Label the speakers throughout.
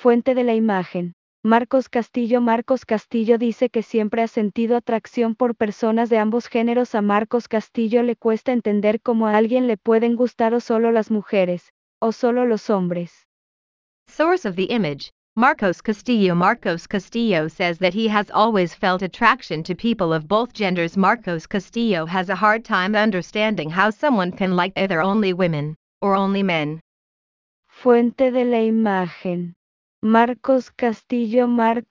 Speaker 1: Fuente de la imagen. Marcos Castillo dice que siempre ha sentido atracción por personas de ambos géneros. A Marcos Castillo le cuesta entender cómo a alguien le pueden gustar o solo las mujeres, o solo los hombres.
Speaker 2: Source of the image, Marcos Castillo. Marcos Castillo says that he has always felt attraction to people of both genders. Marcos Castillo has a hard time understanding how someone can like either only women, or only men.
Speaker 1: Fuente de la imagen. Marcos Castillo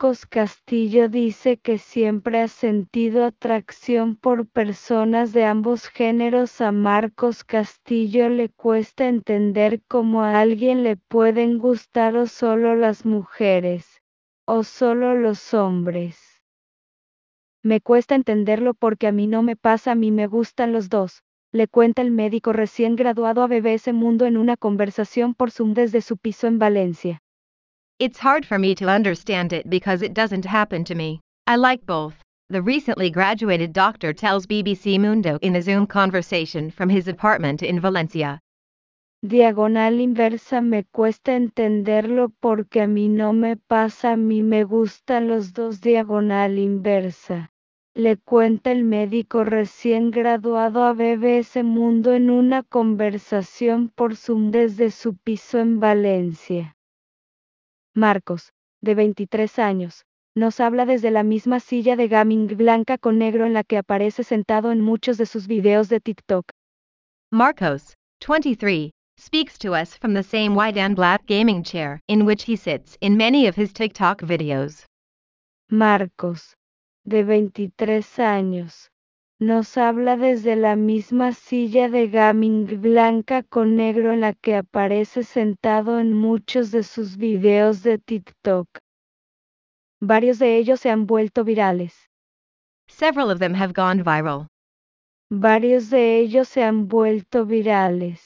Speaker 1: dice que siempre ha sentido atracción por personas de ambos géneros. A Marcos Castillo le cuesta entender cómo a alguien le pueden gustar o solo las mujeres, o solo los hombres. Me cuesta entenderlo porque a mí no me pasa, a mí me gustan los dos, le cuenta el médico recién graduado a BBC Mundo en una conversación por Zoom desde su piso en Valencia.
Speaker 2: It's hard for me to understand it because it doesn't happen to me. I like both, the recently graduated doctor tells BBC Mundo in a Zoom conversation from his apartment in Valencia.
Speaker 1: Diagonal inversa. Me cuesta entenderlo porque a mí no me pasa, a mí me gustan los dos. Diagonal inversa. Le cuenta el médico recién graduado a BBC Mundo en una conversación por Zoom desde su piso en Valencia. Marcos, de 23 años, nos habla desde la misma silla de gaming blanca con negro en la que aparece sentado en muchos de sus videos de TikTok.
Speaker 2: Marcos, 23, speaks to us from the same white and black gaming chair in which he sits in many of his TikTok videos.
Speaker 1: Marcos, de 23 años, nos habla desde la misma silla de gaming blanca con negro en la que aparece sentado en muchos de sus videos de TikTok. Varios de ellos se han vuelto virales.
Speaker 2: Several of them have gone viral.
Speaker 1: Varios de ellos se han vuelto virales.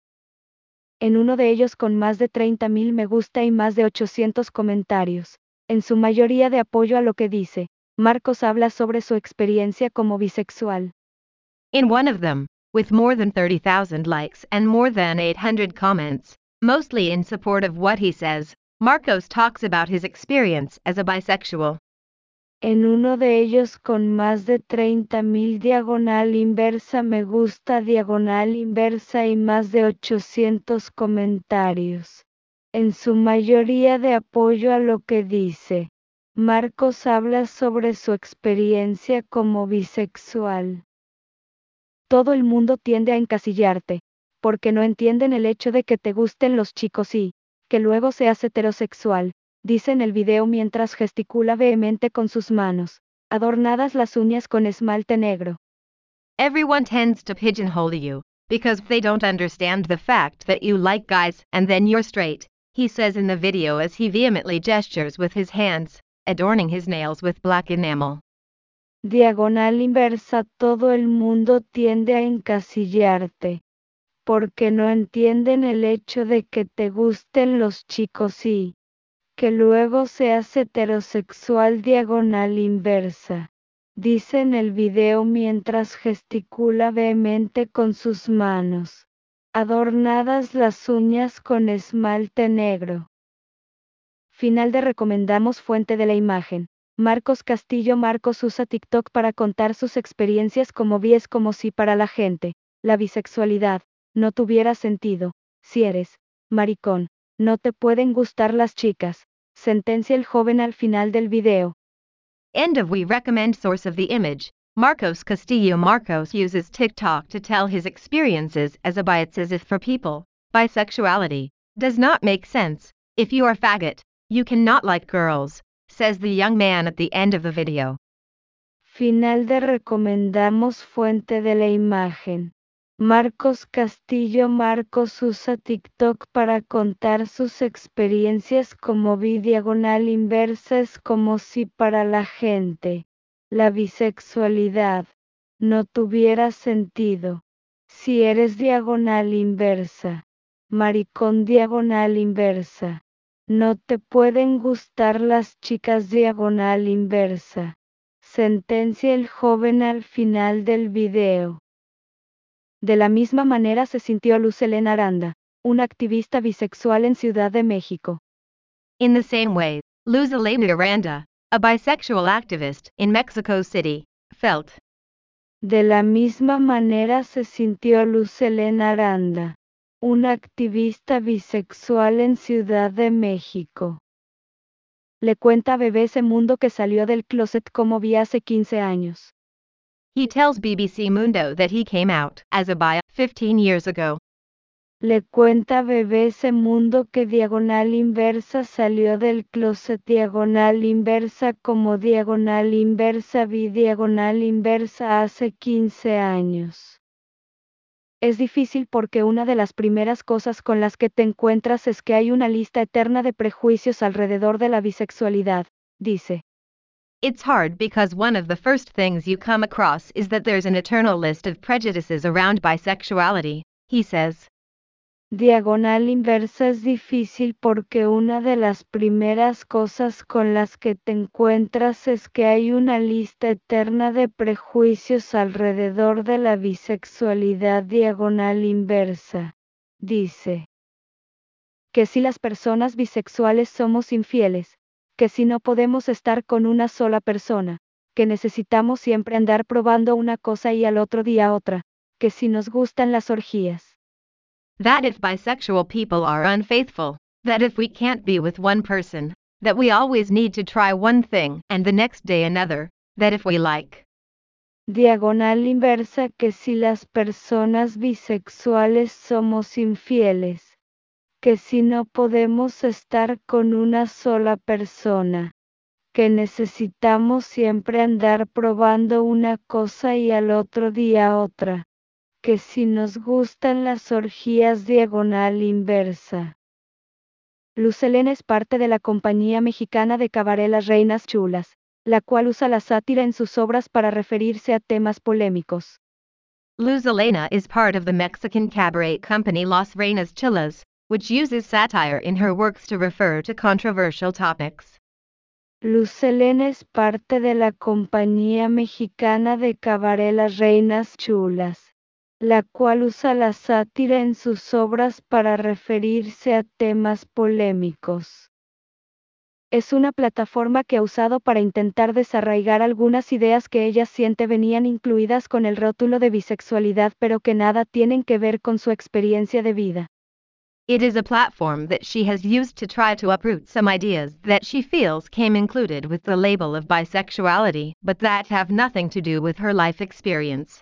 Speaker 1: En uno de ellos con más de 30,000 me gusta y más de 800 comentarios, en su mayoría de apoyo a lo que dice. Marcos habla sobre su experiencia como bisexual.
Speaker 2: In one of them, with more than 30,000 likes and more than 800 comments, mostly in support of what he says, Marcos talks about his experience as a bisexual.
Speaker 1: En uno de ellos con más de 30,000 diagonal inversa me gusta diagonal inversa y más de 800 comentarios, en su mayoría de apoyo a lo que dice. Marcos habla sobre su experiencia como bisexual. Todo el mundo tiende a encasillarte, porque no entienden el hecho de que te gusten los chicos y, que luego seas heterosexual, dice en el video mientras gesticula vehemente con sus manos, adornadas las uñas con esmalte negro.
Speaker 2: Everyone tends to pigeonhole you, because they don't understand the fact that you like guys and then you're straight, he says in the video as he vehemently gestures with his hands, adorning his nails with black enamel.
Speaker 1: Diagonal inversa. Todo el mundo tiende a encasillarte, porque no entienden el hecho de que te gusten los chicos y, que luego seas heterosexual. Diagonal inversa, dice en el video mientras gesticula vehemente con sus manos, adornadas las uñas con esmalte negro. Final de recomendamos fuente de la imagen. Marcos Castillo. Marcos usa TikTok para contar sus experiencias como bi. Es como si para la gente, la bisexualidad, no tuviera sentido. Si eres maricón, no te pueden gustar las chicas, sentencia el joven al final del video.
Speaker 2: End of We recommend source of the image, Marcos Castillo. Marcos uses TikTok to tell his experiences as a bi. It's as if for people, bisexuality does not make sense. If you are faggot, you cannot like girls, says the young man at the end of the video.
Speaker 1: Final de recomendamos fuente de la imagen. Marcos Castillo. Marcos usa TikTok para contar sus experiencias como bi. Diagonal inversa. Es como si para la gente, la bisexualidad, no tuviera sentido. Si eres diagonal inversa, maricón. Diagonal inversa, no te pueden gustar las chicas. Diagonal inversa, sentencia el joven al final del video. De la misma manera se sintió Luz Helena Aranda, una activista bisexual en Ciudad de México.
Speaker 2: In the same way, Luz Elena Aranda, a bisexual activist in Mexico City, felt.
Speaker 1: De la misma manera se sintió Luz Elena Aranda, una activista bisexual en Ciudad de México. Le cuenta a BBC Mundo que salió del closet como bi hace 15 años.
Speaker 2: He tells BBC Mundo that he came out as a bi 15 years ago.
Speaker 1: Le cuenta a BBC Mundo que Diagonal Inversa salió del closet Diagonal Inversa como Diagonal Inversa bi Diagonal Inversa hace 15 años. Es difícil porque una de las primeras cosas con las que te encuentras es que hay una lista eterna de prejuicios alrededor de la bisexualidad, dice.
Speaker 2: It's hard because one of the first things you come across is that there's an eternal list of prejudices around bisexuality, he says.
Speaker 1: Diagonal Inversa es difícil porque una de las primeras cosas con las que te encuentras es que hay una lista eterna de prejuicios alrededor de la bisexualidad. Diagonal Inversa, dice. Que si las personas bisexuales somos infieles, que si no podemos estar con una sola persona, que necesitamos siempre andar probando una cosa y al otro día otra, que si nos gustan las orgías.
Speaker 2: That if bisexual people are unfaithful, that if we can't be with one person, that we always need to try one thing and the next day another, that if we like.
Speaker 1: Diagonal Inversa, que si las personas bisexuales somos infieles, que si no podemos estar con una sola persona, que necesitamos siempre andar probando una cosa y al otro día otra, que si nos gustan las orgías. Diagonal Inversa. Luz Elena es parte de la compañía mexicana de cabaret Las Reinas Chulas, la cual usa la sátira en sus obras para referirse a temas polémicos.
Speaker 2: Luz Elena is part of the Mexican cabaret company Las Reinas Chulas, which uses satire in her works to refer to controversial topics.
Speaker 1: Luz Elena es parte de la compañía mexicana de cabaret Las Reinas Chulas, la cual usa la sátira en sus obras para referirse a temas polémicos. Es una plataforma que ha usado para intentar desarraigar algunas ideas que ella siente venían incluidas con el rótulo de bisexualidad pero que nada tienen que ver con su experiencia de vida.
Speaker 2: It is a platform that she has used to try to uproot some ideas that she feels came included with the label of bisexuality, but that have nothing to do with her life experience.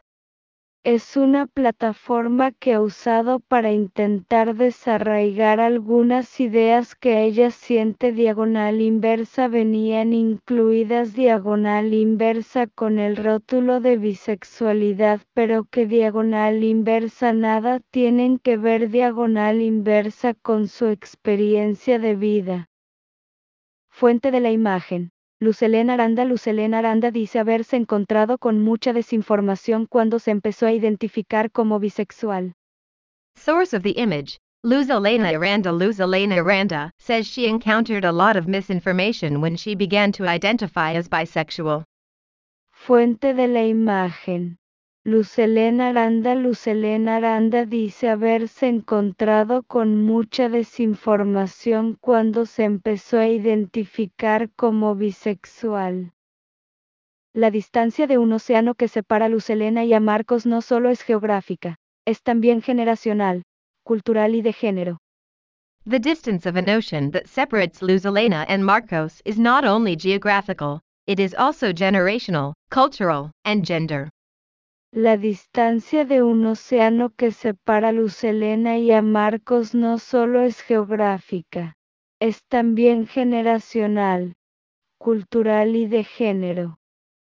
Speaker 1: Es una plataforma que ha usado para intentar desarraigar algunas ideas que ella siente. Diagonal Inversa venían incluidas. Diagonal Inversa con el rótulo de bisexualidad pero que Diagonal Inversa nada tienen que ver. Diagonal Inversa con su experiencia de vida. Fuente de la imagen. Luz Elena Aranda. Luz Elena Aranda dice haberse encontrado con mucha desinformación cuando se empezó a identificar como bisexual.
Speaker 2: Source of the image, Luz Elena Aranda. Luz Elena Aranda says she encountered a lot of misinformation when she began to identify as bisexual.
Speaker 1: Fuente de la imagen. Luz Elena Aranda. Luz Elena Aranda dice haberse encontrado con mucha desinformación cuando se empezó a identificar como bisexual. La distancia de un océano que separa a Luz Elena y a Marcos no solo es geográfica, es también generacional, cultural y de género.
Speaker 2: The distance of an ocean that separates Luz Elena and Marcos is not only geographical, it is also generational, cultural, and gender.
Speaker 1: La distancia de un océano que separa a Luz Elena y a Marcos no solo es geográfica, es también generacional, cultural y de género.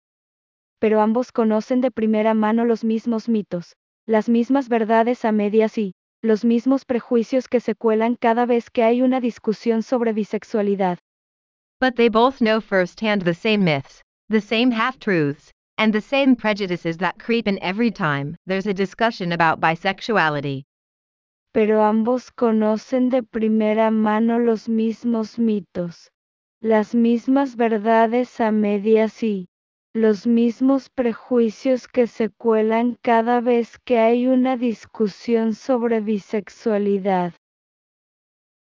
Speaker 1: Pero ambos conocen de primera mano los mismos mitos, las mismas verdades a medias y los mismos prejuicios que se cuelan cada vez que hay una discusión sobre bisexualidad.
Speaker 2: But they both know firsthand the same myths, the same half-truths, and the same prejudices that creep in every time there's a discussion about bisexuality.
Speaker 1: Pero ambos conocen de primera mano los mismos mitos, las mismas verdades a medias y los mismos prejuicios que se cuelan cada vez que hay una discusión sobre bisexualidad.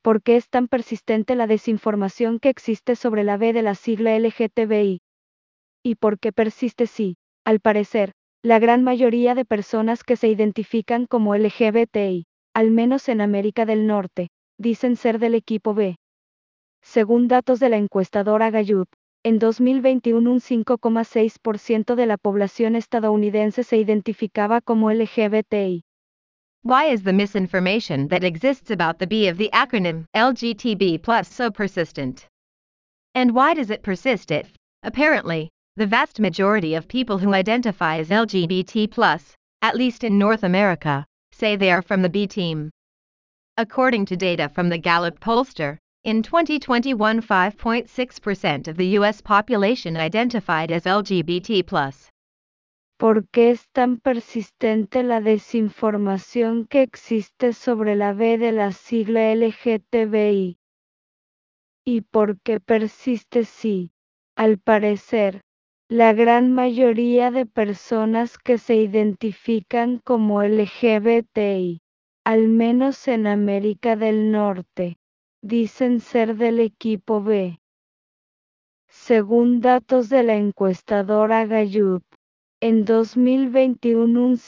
Speaker 1: ¿Por qué es tan persistente la desinformación que existe sobre la B de la sigla LGTBI? ¿Y por qué persiste si, al parecer, la gran mayoría de personas que se identifican como LGBTI, al menos en América del Norte, dicen ser del equipo B? Según datos de la encuestadora Gallup, en 2021 un 5,6% de la población estadounidense se identificaba como LGBTI.
Speaker 2: Why is the misinformation that exists about the B of the acronym LGTB+ so persistent? And why does it persist if, apparently, the vast majority of people who identify as LGBT+, at least in North America, say they are from the B team? According to data from the Gallup pollster, in 2021 5.6% of the U.S. population identified as LGBT+.
Speaker 1: ¿Por qué es tan persistente la desinformación que existe sobre la B de la sigla LGTBI? ¿Y por qué persiste si, al parecer, la gran mayoría de personas que se identifican como LGBTI, al menos en América del Norte, dicen ser del equipo B? Según datos de la encuestadora Gallup, en 2021 un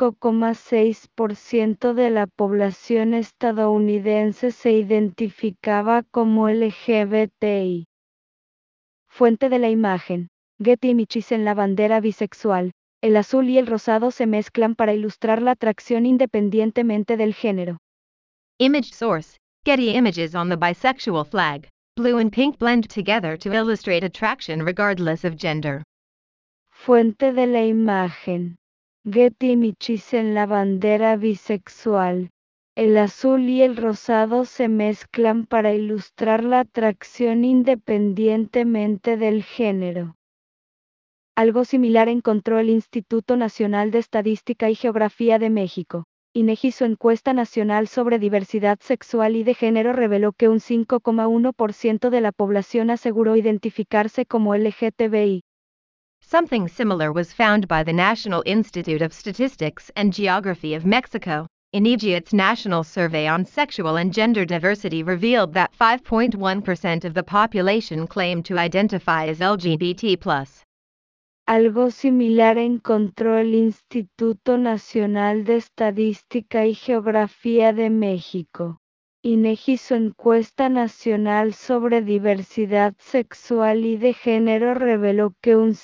Speaker 1: 5,6% de la población estadounidense se identificaba como LGBTI. Fuente de la imagen: Getty Images. En la bandera bisexual, el azul y el rosado se mezclan para ilustrar la atracción independientemente del género.
Speaker 2: Image source: Getty Images. On the bisexual flag, blue and pink blend together to illustrate attraction regardless of gender.
Speaker 1: Fuente de la imagen: Getty Images. En la bandera bisexual, el azul y el rosado se mezclan para ilustrar la atracción independientemente del género. Algo similar encontró el Instituto Nacional de Estadística y Geografía de México. INEGI. Su encuesta nacional sobre diversidad sexual y de género reveló que un 5,1% de la población aseguró identificarse como LGTBI.
Speaker 2: Something similar was found by the National Institute of Statistics and Geography of Mexico. INEGI. Its national survey on sexual and gender diversity revealed that 5.1% of the population claimed to identify as LGBT+.
Speaker 1: Algo similar encontró el Instituto Nacional de Estadística y Geografía de México. INEGI. Su encuesta nacional sobre diversidad sexual y de género reveló que un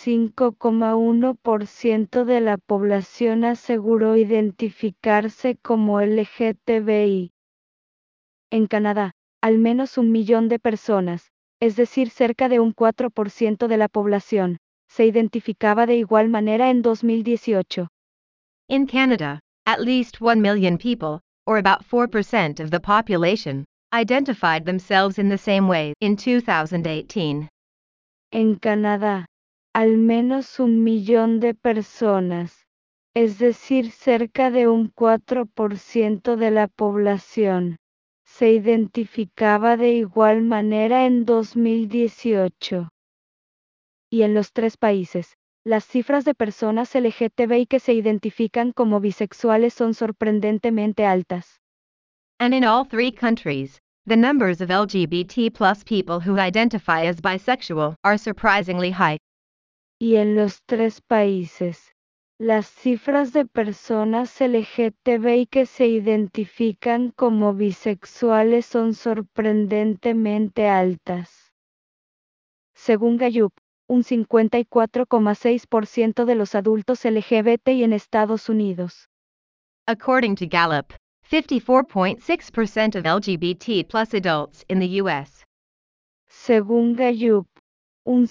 Speaker 1: 5,1% de la población aseguró identificarse como LGTBI. En Canadá, al menos 1 millón de personas, es decir, cerca de un 4% de la población, se identificaba de igual manera en 2018.
Speaker 2: In Canada, at least 1 million people, or about 4% of the population, identified themselves in the same way in 2018.
Speaker 1: En Canadá, al menos 1 millón de personas, es decir, cerca de un 4% de la población, se identificaba de igual manera en 2018. Y en los 3 países, las cifras de personas LGTBI que se identifican como bisexuales son sorprendentemente altas.
Speaker 2: And in all 3 countries, the numbers of LGBT+ people who identify as bisexual are surprisingly high.
Speaker 1: Y en los 3 países, las cifras de personas LGTBI que se identifican como bisexuales son sorprendentemente altas. Según Gallup, un 54,6% de los adultos LGBTI en Estados Unidos.
Speaker 2: According to Gallup, 54.6% of LGBT+ adults in the U.S.
Speaker 1: Según Gallup, un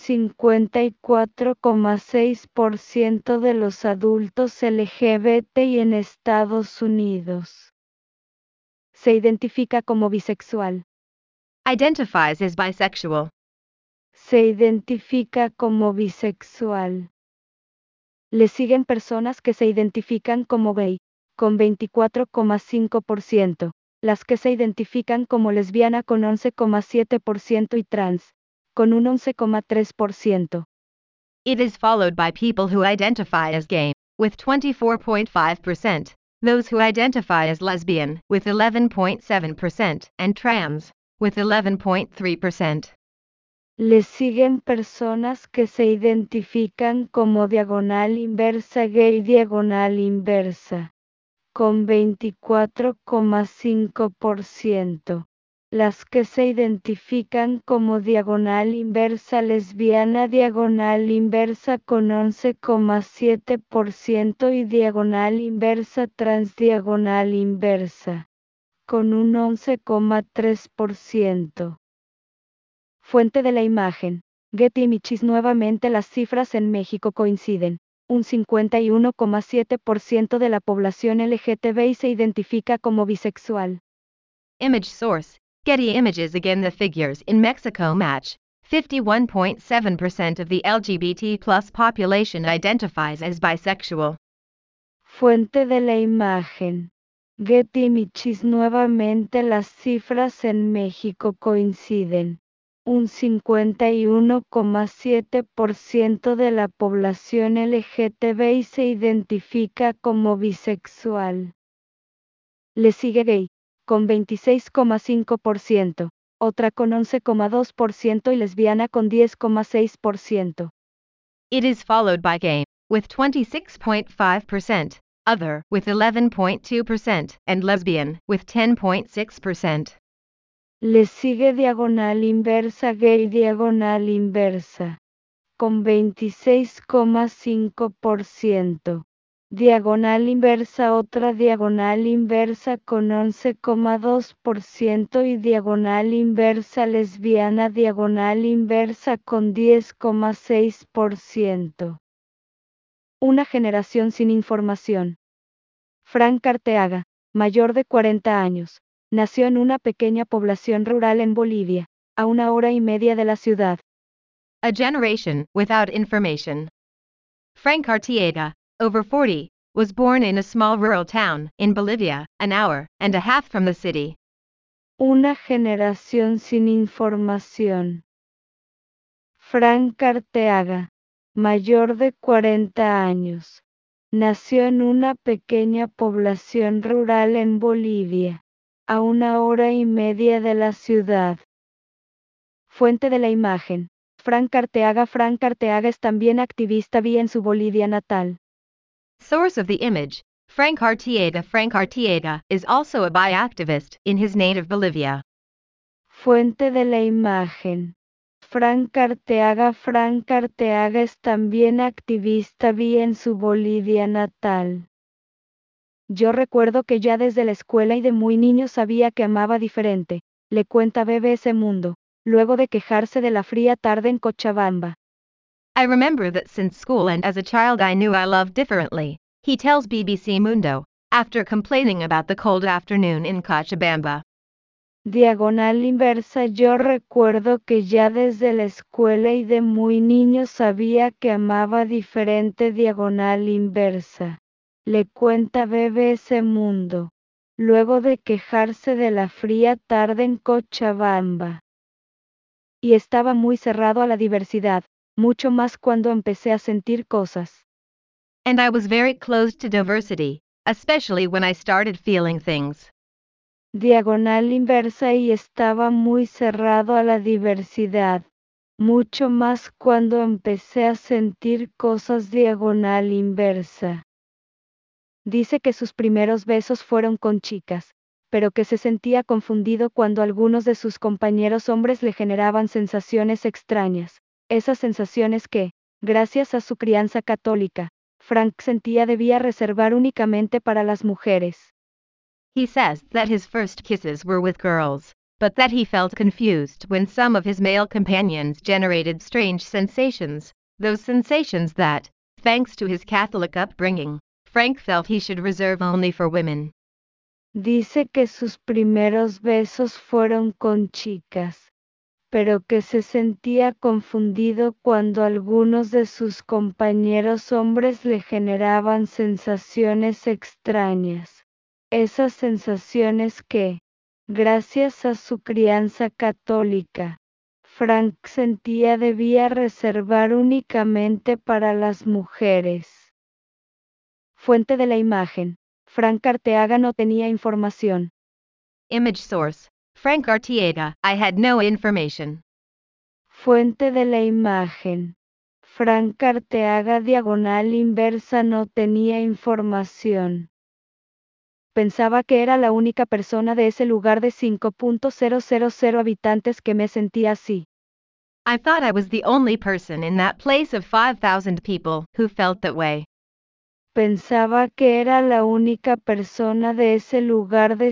Speaker 1: 54,6% de los adultos LGBTI en Estados Unidos se identifica como bisexual.
Speaker 2: Identifies as bisexual.
Speaker 1: Se identifica como bisexual. Le siguen personas que se identifican como gay, con 24,5%, las que se identifican como lesbiana con 11,7% y trans, con un 11,3%.
Speaker 2: It is followed by people who identify as gay, with 24.5%, those who identify as lesbian, with 11.7%, and trans, with 11.3%.
Speaker 1: Le siguen personas que se identifican como diagonal inversa gay diagonal inversa, con 24,5%. Las que se identifican como diagonal inversa lesbiana diagonal inversa con 11,7% y diagonal inversa trans diagonal inversa, con un 11,3%. Fuente de la imagen. Getty Images. Nuevamente las cifras en México coinciden. Un 51,7% de la población LGTBI se identifica como bisexual.
Speaker 2: Image source. Getty Images. Again, the figures in Mexico match. 51.7% of the LGBT plus population identifies as bisexual.
Speaker 1: Fuente de la imagen. Getty Images. Nuevamente las cifras en México coinciden. Un 51,7% de la población LGTBI se identifica como bisexual. Le sigue gay, con 26,5%, otra con 11,2% y lesbiana con 10,6%.
Speaker 2: It is followed by gay, with 26.5%, other, with 11.2%, and lesbian, with 10.6%.
Speaker 1: Le sigue diagonal inversa gay diagonal inversa, con 26,5%. Diagonal inversa otra diagonal inversa con 11,2% y diagonal inversa lesbiana diagonal inversa con 10,6%. Una generación sin información. Frank Arteaga, mayor de 40 años, nació en una pequeña población rural en Bolivia, a 1 hora y media de la ciudad.
Speaker 2: A generation without information. Frank Arteaga, over 40, was born in a small rural town in Bolivia, an hour and a half from the city.
Speaker 1: Una generación sin información. Frank Arteaga, mayor de 40 años, nació en una pequeña población rural en Bolivia, a 1 hora y media de la ciudad. Fuente de la imagen. Frank Arteaga. Frank Arteaga es también activista bi en su Bolivia natal.
Speaker 2: Source of the image. Frank Arteaga. Frank Arteaga is also a bi activist in his native Bolivia.
Speaker 1: Fuente de la imagen. Frank Arteaga. Frank Arteaga es también activista bi en su Bolivia natal. Yo recuerdo que ya desde la escuela y de muy niño sabía que amaba diferente, le cuenta BBC Mundo, luego de quejarse de la fría tarde en Cochabamba.
Speaker 2: I remember that since school and as a child I knew I loved differently, he tells BBC Mundo, after complaining about the cold afternoon in Cochabamba.
Speaker 1: Diagonal inversa. Yo recuerdo que ya desde la escuela y de muy niño sabía que amaba diferente. Diagonal inversa. Le cuenta BBC Mundo, luego de quejarse de la fría tarde en Cochabamba. Y estaba muy cerrado a la diversidad, mucho más cuando empecé a sentir cosas.
Speaker 2: And I was very closed to diversity, especially when I started feeling things.
Speaker 1: Diagonal inversa. Y estaba muy cerrado a la diversidad, mucho más cuando empecé a sentir cosas. Diagonal inversa. Dice que sus primeros besos fueron con chicas, pero que se sentía confundido cuando algunos de sus compañeros hombres le generaban sensaciones extrañas, esas sensaciones que, gracias a su crianza católica, Frank sentía debía reservar únicamente para las mujeres.
Speaker 2: He says that his first kisses were with girls, but that he felt confused when some of his male companions generated strange sensations, those sensations that, thanks to his Catholic upbringing, Frank felt he should reserve only for women.
Speaker 1: Dice que sus primeros besos fueron con chicas, pero que se sentía confundido cuando algunos de sus compañeros hombres le generaban sensaciones extrañas, esas sensaciones que, gracias a su crianza católica, Frank sentía debía reservar únicamente para las mujeres. Fuente de la imagen. Frank Arteaga no tenía información.
Speaker 2: Image source. Frank Arteaga, I had no information.
Speaker 1: Fuente de la imagen. Frank Arteaga diagonal inversa no tenía información. Pensaba que era la única persona de ese lugar de 5.000 habitantes que me sentía así.
Speaker 2: I thought I was the only person in that place of 5,000 people who felt that way.
Speaker 1: Pensaba que era la única persona de ese lugar de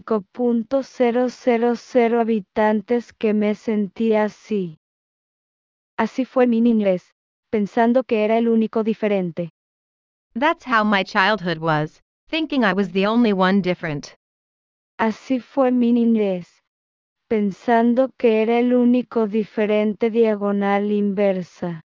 Speaker 1: 5.000 habitantes que me sentía así. Así fue mi niñez, pensando que era el único diferente.
Speaker 2: That's how my childhood was, thinking I was the only one different.
Speaker 1: Así fue mi niñez, pensando que era el único diferente diagonal inversa.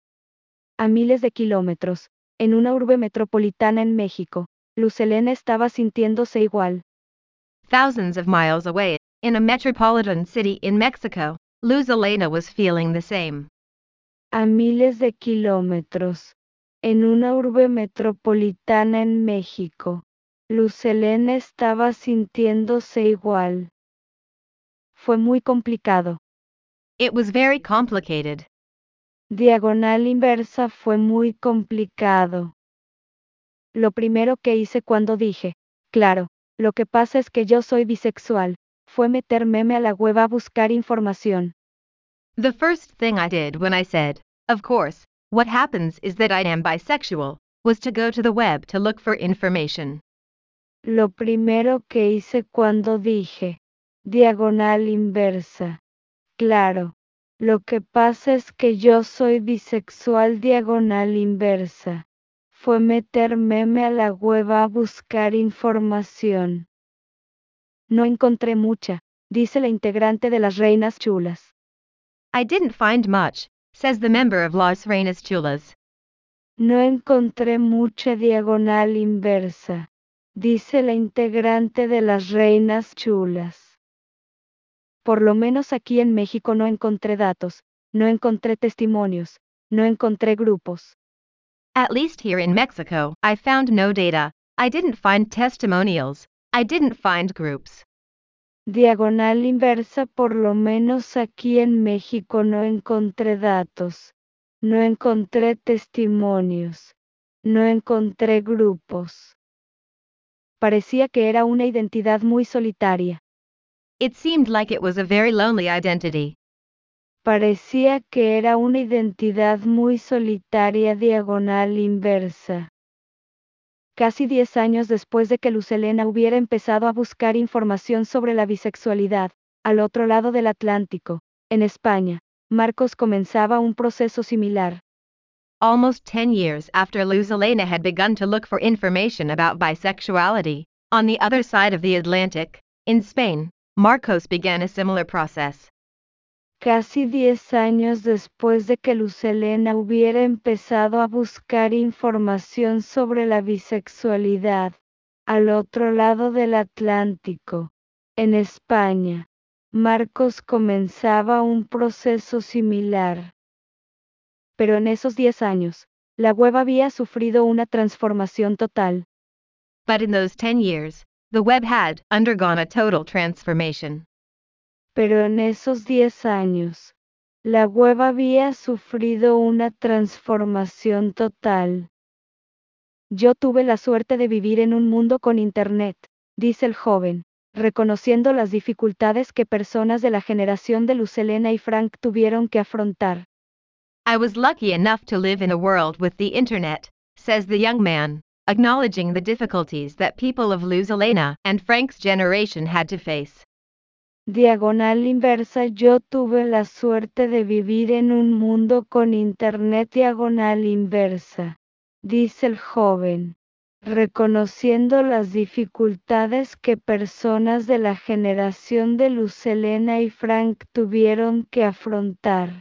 Speaker 1: A miles de kilómetros, en una urbe metropolitana en México, Luz Helena estaba sintiéndose igual.
Speaker 2: Thousands of miles away, in a metropolitan city in Mexico, Luz Helena was feeling the same.
Speaker 1: A miles de kilómetros, en una urbe metropolitana en México, Luz Helena estaba sintiéndose igual. Fue muy complicado.
Speaker 2: It was very complicated.
Speaker 1: Diagonal inversa fue muy complicado. Lo primero que hice cuando dije, claro, lo que pasa es que yo soy bisexual, fue meterme a la web a buscar información.
Speaker 2: The first thing I did when I said, of course, what happens is that I am bisexual, was to go to the web to look for information.
Speaker 1: Lo primero que hice cuando dije, diagonal inversa. Claro, lo que pasa es que yo soy bisexual diagonal inversa. Fue meterme a la web a buscar información. No encontré mucha, dice la integrante de las Reinas Chulas.
Speaker 2: I didn't find much, says the member of Las Reinas Chulas.
Speaker 1: No encontré mucha diagonal inversa, dice la integrante de las Reinas Chulas. Por lo menos aquí en México no encontré datos, no encontré testimonios, no encontré grupos.
Speaker 2: At least here in Mexico, I found no data, I didn't find testimonials, I didn't find groups.
Speaker 1: Diagonal inversa, por lo menos aquí en México no encontré datos, no encontré testimonios, no encontré grupos. Parecía que era una identidad muy solitaria.
Speaker 2: It seemed like it was a very lonely identity.
Speaker 1: Parecía que era una identidad muy solitaria diagonal inversa. Casi 10 años después de que Luz Helena hubiera empezado a buscar información sobre la bisexualidad, al otro lado del Atlántico, en España, Marcos comenzaba un proceso similar.
Speaker 2: Almost 10 years after Luz Helena had begun to look for information about bisexuality, on the other side of the Atlantic, in Spain, Marcos began a similar process.
Speaker 1: Casi 10 años después de que Luz Helena hubiera empezado a buscar información sobre la bisexualidad, al otro lado del Atlántico, en España, Marcos comenzaba un proceso similar. Pero en esos 10 años, la web había sufrido una transformación total.
Speaker 2: But in those 10 years, the web had undergone a total transformation.
Speaker 1: Pero en esos 10 años, la web había sufrido una transformación total. Yo tuve la suerte de vivir en un mundo con Internet, dice el joven, reconociendo las dificultades que personas de la generación de Luz Helena y Frank tuvieron que afrontar.
Speaker 2: I was lucky enough to live in a world with the internet, says the young man, acknowledging the difficulties that people of Luz Helena and Frank's generation had to face.
Speaker 1: Diagonal inversa, yo tuve la suerte de vivir en un mundo con Internet diagonal inversa, dice el joven, reconociendo las dificultades que personas de la generación de Luz Helena y Frank tuvieron que afrontar.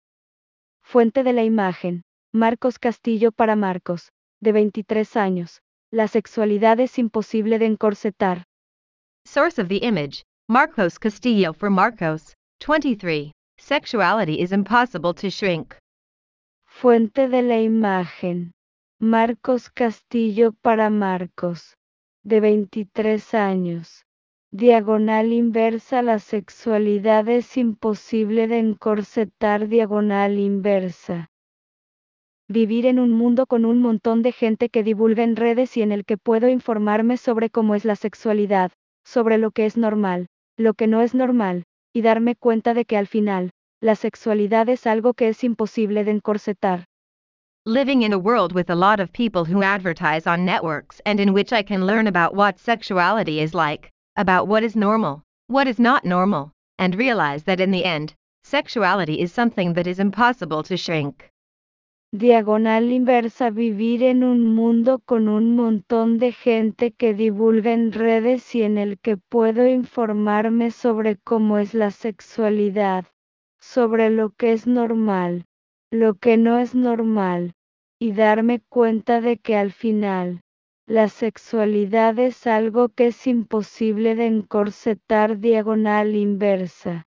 Speaker 1: Fuente de la imagen, Marcos Castillo para Marcos, de 23 años, la sexualidad es imposible de encorsetar.
Speaker 2: Source of the image, Marcos Castillo for Marcos, 23. Sexuality is impossible to shrink.
Speaker 1: Fuente de la imagen, Marcos Castillo para Marcos, de 23 años. Diagonal inversa. La sexualidad es imposible de encorsetar. Diagonal inversa. Vivir en un mundo con un montón de gente que divulga en redes y en el que puedo informarme sobre cómo es la sexualidad, sobre lo que es normal, lo que no es normal, y darme cuenta de que al final, la sexualidad es algo que es imposible de encorsetar.
Speaker 2: Living in a world with a lot of people who advertise on networks and in which I can learn about what sexuality is like, about what is normal, what is not normal, and realize that in the end, sexuality is something that is impossible to shrink.
Speaker 1: Diagonal inversa. Vivir en un mundo con un montón de gente que divulga en redes y en el que puedo informarme sobre cómo es la sexualidad, sobre lo que es normal, lo que no es normal, y darme cuenta de que al final, la sexualidad es algo que es imposible de encorsetar. Diagonal inversa.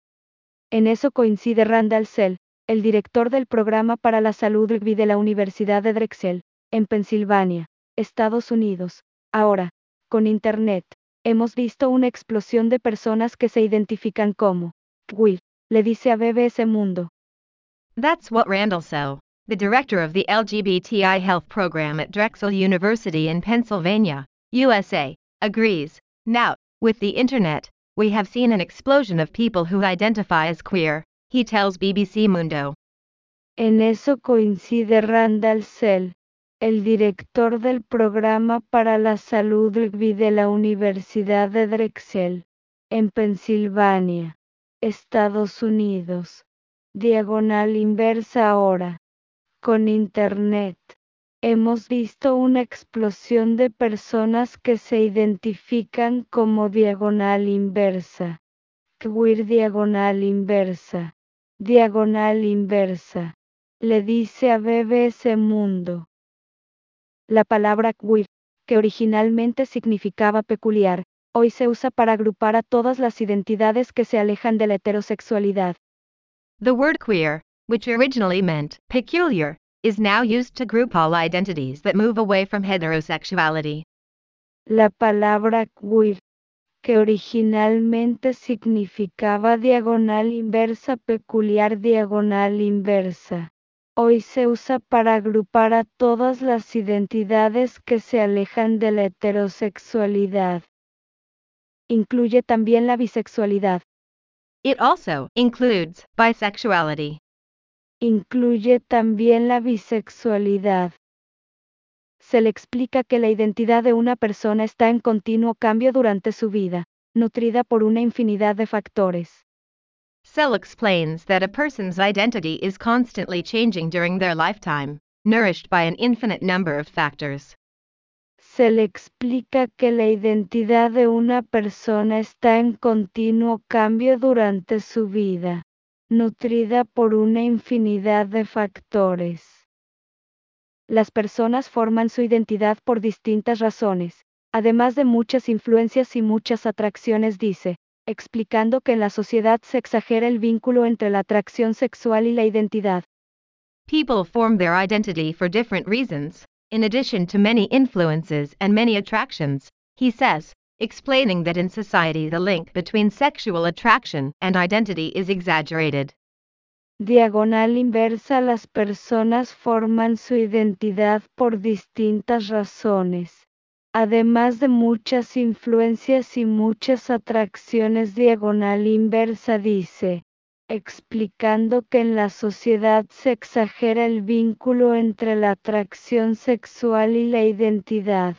Speaker 1: En eso coincide Randall Sell, el director del programa para la salud rugby de la Universidad de Drexel, en Pensilvania, Estados Unidos. Ahora, con Internet, hemos visto una explosión de personas que se identifican como queer, le dice a BBC Mundo.
Speaker 2: That's what Randall Sell, the director of the LGBTI health program at Drexel University in Pennsylvania, USA, agrees. Now, with the internet, we have seen an explosion of people who identify as queer, he tells BBC Mundo.
Speaker 1: En eso coincide Randall Sell, el director del programa para la salud rugby de la Universidad de Drexel, en Pensilvania, Estados Unidos. Diagonal inversa. Ahora, con Internet, hemos visto una explosión de personas que se identifican como diagonal inversa. Queer. Diagonal inversa. Diagonal inversa. Le dice a BBC Mundo. La palabra queer, que originalmente significaba peculiar, hoy se usa para agrupar a todas las identidades que se alejan de la heterosexualidad.
Speaker 2: The word queer, which originally meant peculiar, is now used to group all identities that move away from heterosexuality.
Speaker 1: La palabra queer, que originalmente significaba diagonal inversa peculiar. Diagonal inversa. Hoy se usa para agrupar a todas las identidades que se alejan de la heterosexualidad. Incluye también la bisexualidad.
Speaker 2: It also includes bisexuality.
Speaker 1: Incluye también la bisexualidad. Se le explica que la identidad de una persona está en continuo cambio durante su vida, nutrida por una infinidad de factores.
Speaker 2: Sell explains that a person's identity is constantly changing during their lifetime, nourished by an infinite number of factors.
Speaker 1: Se le explica que la identidad de una persona está en continuo cambio durante su vida, nutrida por una infinidad de factores. Las personas forman su identidad por distintas razones, además de muchas influencias y muchas atracciones, dice, explicando que en la sociedad se exagera el vínculo entre la atracción sexual y la identidad.
Speaker 2: People form their identity for different reasons, in addition to many influences and many attractions, he says, explaining that in society the link between sexual attraction and identity is exaggerated.
Speaker 1: Diagonal inversa. Las personas forman su identidad por distintas razones, además de muchas influencias y muchas atracciones. Diagonal inversa dice, explicando que en la sociedad se exagera el vínculo entre la atracción sexual y la identidad.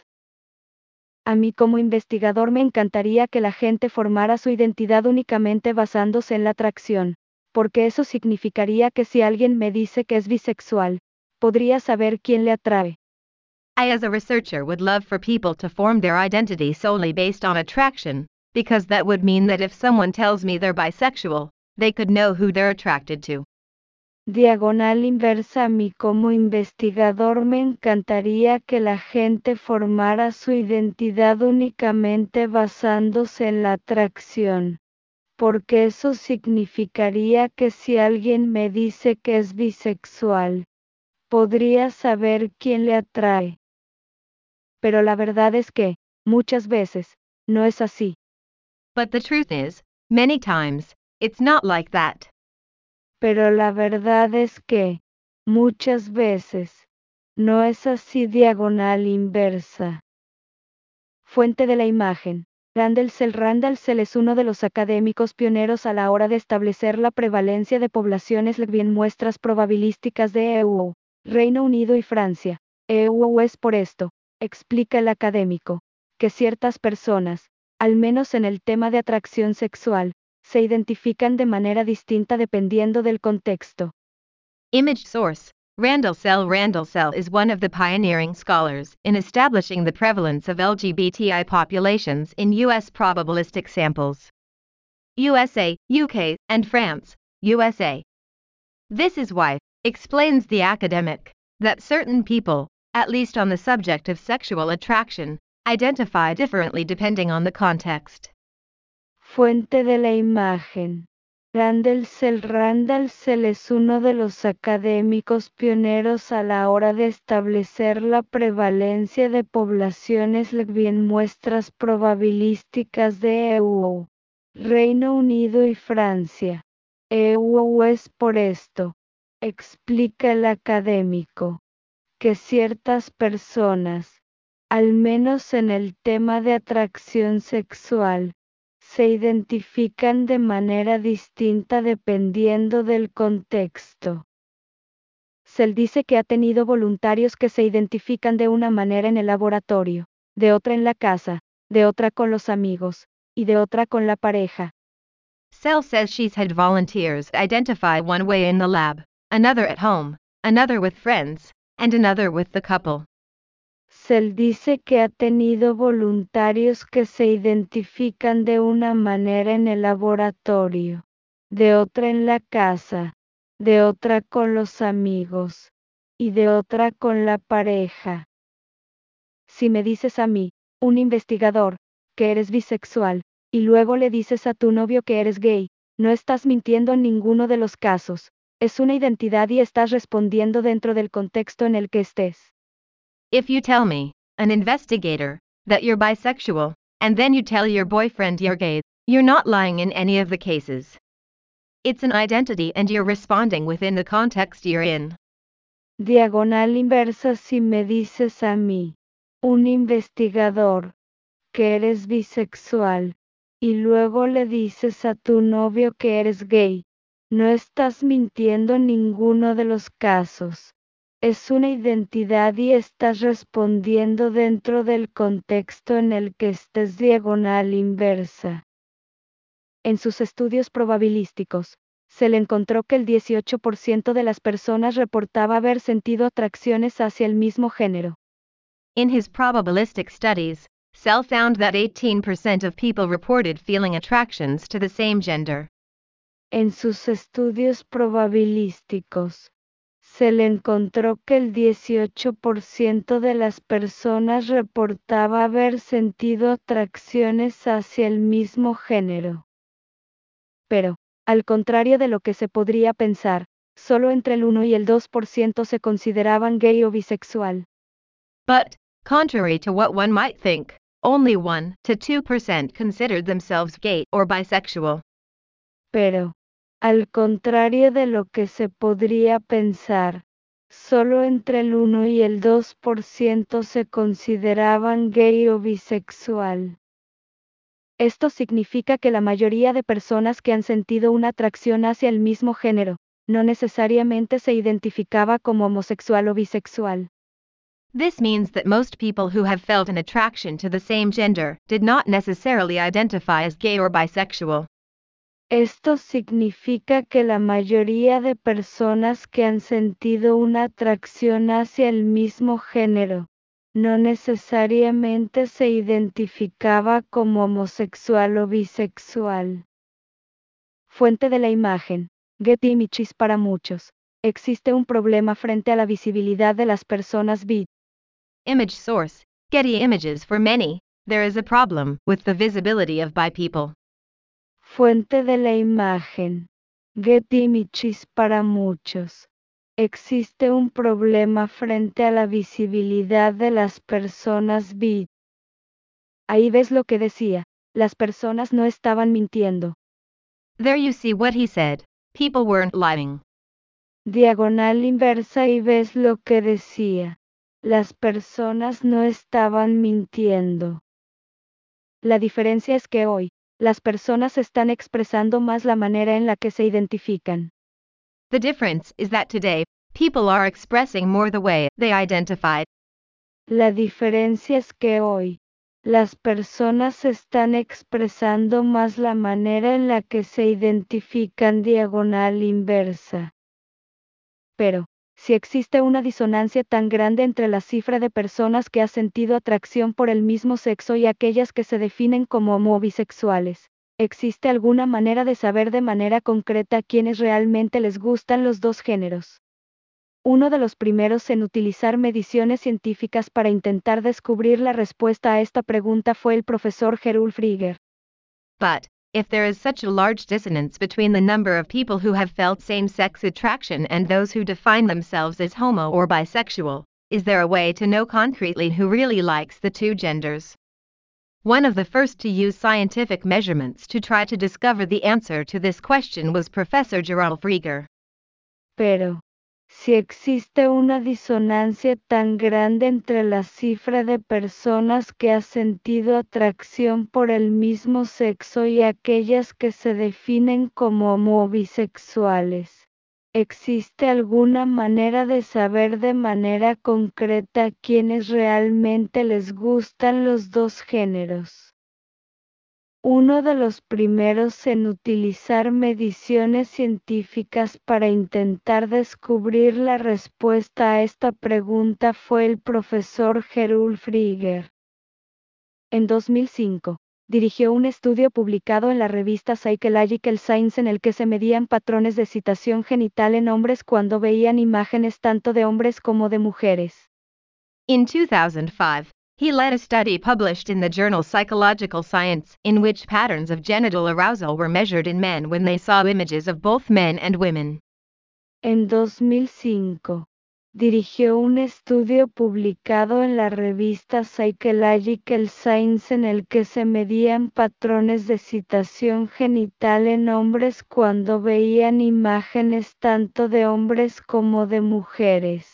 Speaker 1: A mí como investigador me encantaría que la gente formara su identidad únicamente basándose en la atracción, porque eso significaría que si alguien me dice que es bisexual, podría saber quién le atrae.
Speaker 2: I as a researcher would love for people to form their identity solely based on attraction, because that would mean that if someone tells me they're bisexual, they could know who they're attracted to.
Speaker 1: Diagonal inversa. A mí como investigador me encantaría que la gente formara su identidad únicamente basándose en la atracción, porque eso significaría que si alguien me dice que es bisexual, podría saber quién le atrae. Pero la verdad es que, muchas veces, no es así.
Speaker 2: But the truth is, many times, it's not like that.
Speaker 1: Pero la verdad es que, muchas veces, no es así diagonal inversa. Fuente de la imagen. Randall Cell es uno de los académicos pioneros a la hora de establecer la prevalencia de poblaciones lesbianas. Muestras probabilísticas de EU, Reino Unido y Francia. EU es por esto, explica el académico, que ciertas personas, al menos en el tema de atracción sexual, se identifican de manera distinta dependiendo del contexto.
Speaker 2: Image source. Randall Cell is one of the pioneering scholars in establishing the prevalence of LGBTI populations in U.S. probabilistic samples. USA, UK, and France, USA. This is why, explains the academic, that certain people, at least on the subject of sexual attraction, identify differently depending on the context.
Speaker 1: Fuente de la imagen. Randall Cell es uno de los académicos pioneros a la hora de establecer la prevalencia de poblaciones lesbianas. Muestras probabilísticas de EU, Reino Unido y Francia. EU es por esto, explica el académico, que ciertas personas, al menos en el tema de atracción sexual, se identifican de manera distinta dependiendo del contexto. Cell dice que ha tenido voluntarios que se identifican de una manera en el laboratorio, de otra en la casa, de otra con los amigos, y de otra con la pareja.
Speaker 2: Cell says she's had volunteers identify one way in the lab, another at home, another with friends, and another with the couple.
Speaker 1: Cell dice que ha tenido voluntarios que se identifican de una manera en el laboratorio, de otra en la casa, de otra con los amigos, y de otra con la pareja. Si me dices a mí, un investigador, que eres bisexual, y luego le dices a tu novio que eres gay, no estás mintiendo en ninguno de los casos, es una identidad y estás respondiendo dentro del contexto en el que estés.
Speaker 2: If you tell me, an investigator, that you're bisexual, and then you tell your boyfriend you're gay, you're not lying in any of the cases. It's an identity and you're responding within the context you're in.
Speaker 1: Diagonal inversa. Si me dices a mí, un investigador, que eres bisexual, y luego le dices a tu novio que eres gay, no estás mintiendo en ninguno de los casos. Es una identidad y estás respondiendo dentro del contexto en el que estés. Diagonal inversa. En sus estudios probabilísticos, se le encontró que el 18% de las personas reportaba haber sentido atracciones hacia el mismo género.
Speaker 2: In his probabilistic studies, Cell found that 18% of people reported feeling attractions to the same gender.
Speaker 1: En sus estudios probabilísticos, se le encontró que el 18% de las personas reportaba haber sentido atracciones hacia el mismo género. Pero, al contrario de lo que se podría pensar, solo entre el 1 y el 2% se consideraban gay o bisexual.
Speaker 2: But, contrary to what one might think, only 1 to 2% considered themselves gay or bisexual.
Speaker 1: Pero, al contrario de lo que se podría pensar, solo entre el 1 y el 2% se consideraban gay o bisexual. Esto significa que la mayoría de personas que han sentido una atracción hacia el mismo género, no necesariamente se identificaba como homosexual o bisexual.
Speaker 2: This means that most people who have felt an attraction to the same gender did not necessarily identify as gay or bisexual.
Speaker 1: Esto significa que la mayoría de personas que han sentido una atracción hacia el mismo género, no necesariamente se identificaba como homosexual o bisexual. Fuente de la imagen. Getty Images. Para muchos, existe un problema frente a la visibilidad de las personas bi.
Speaker 2: Image source. Getty Images. For many, there is a problem with the visibility of bi people.
Speaker 1: Fuente de la imagen. Getty Images. Para muchos, existe un problema frente a la visibilidad de las personas bi. Ahí ves lo que decía, Las personas no estaban mintiendo.
Speaker 2: There you see what he said. People weren't lying.
Speaker 1: Diagonal inversa y ves lo que decía. Las personas no estaban mintiendo. La diferencia es que hoy, las personas están expresando más la manera en la que se identifican.
Speaker 2: The difference is that today, people are expressing more the way they identified.
Speaker 1: La diferencia es que hoy, las personas están expresando más la manera en la que se identifican diagonal inversa. Pero, si existe una disonancia tan grande entre la cifra de personas que ha sentido atracción por el mismo sexo y aquellas que se definen como homobisexuales, ¿existe alguna manera de saber de manera concreta a quienes realmente les gustan los dos géneros? Uno de los primeros en utilizar mediciones científicas para intentar descubrir la respuesta a esta pregunta fue el profesor Gerulf Rieger.
Speaker 2: But, if there is such a large dissonance between the number of people who have felt same-sex attraction and those who define themselves as homo or bisexual, is there a way to know concretely who really likes the two genders? One of the first to use scientific measurements to try to discover the answer to this question was Professor Gerulf Rieger.
Speaker 1: Pero, si existe una disonancia tan grande entre la cifra de personas que ha sentido atracción por el mismo sexo y aquellas que se definen como homobisexuales, ¿existe alguna manera de saber de manera concreta a quienes realmente les gustan los dos géneros? Uno de los primeros en utilizar mediciones científicas para intentar descubrir la respuesta a esta pregunta fue el profesor Gerulf Rieger. En 2005, dirigió un estudio publicado en la revista Psychological Science en el que se medían patrones de excitación genital en hombres cuando veían imágenes tanto de hombres como de mujeres.
Speaker 2: In 2005, he led a study published in the journal Psychological Science, in which patterns of genital arousal were measured in men when they saw images of both men and women.
Speaker 1: En 2005, dirigió un estudio publicado en la revista Psychological Science en el que se medían patrones de excitación genital en hombres cuando veían imágenes tanto de hombres como de mujeres.